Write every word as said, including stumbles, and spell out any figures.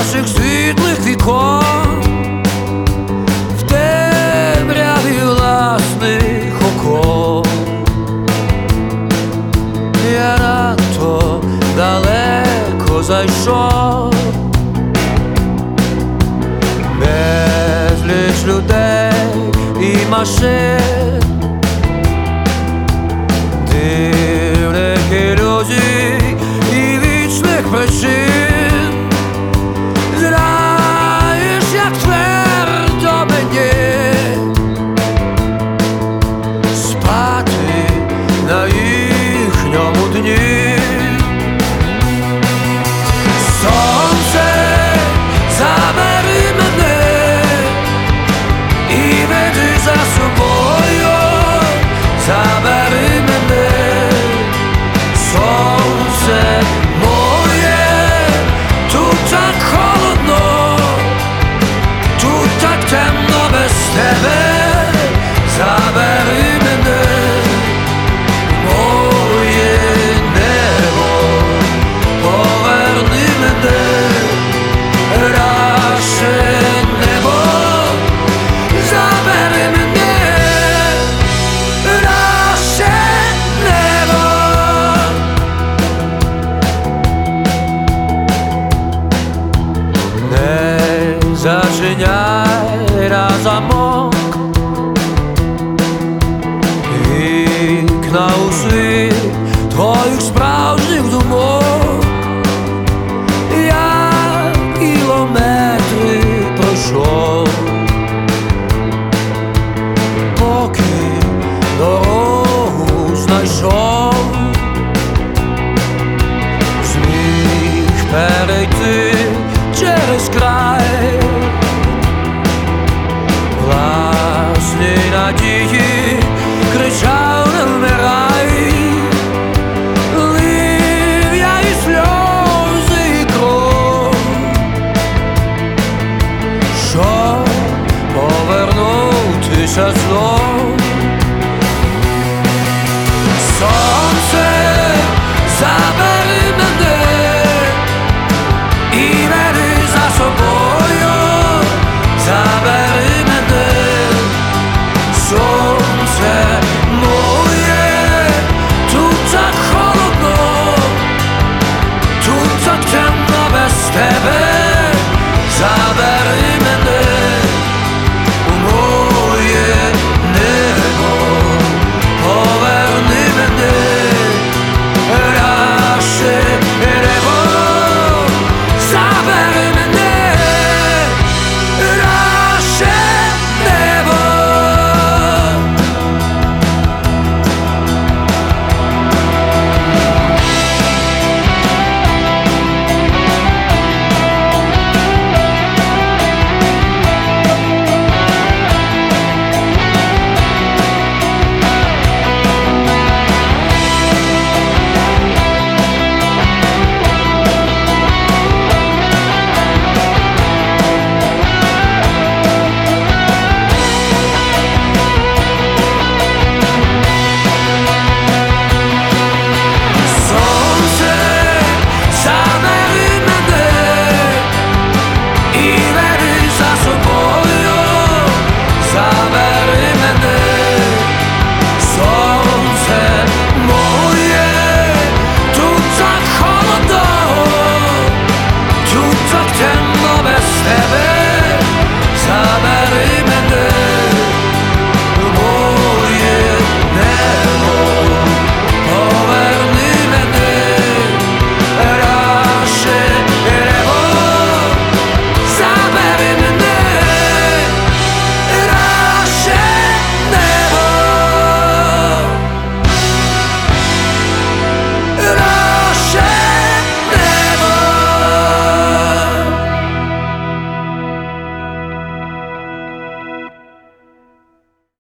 наших світлих вікон, в темряві власних окон. Я надто далеко зайшов, безліч людей і машин, дивних ілюзій і вічних причин. Знаєш, як твердо мені спати на їхньому дні. Сонце, забери мене і веди за собою, забери мене. Сонце моє, тут так холодно, тут так темно без тебе. Забери мене, моє небо, поверни мене, наше небо. Забери мене, наше небо. Не зачиняй на замок вікна у світ твоїх справжніх думок. Я кілометри пройшов,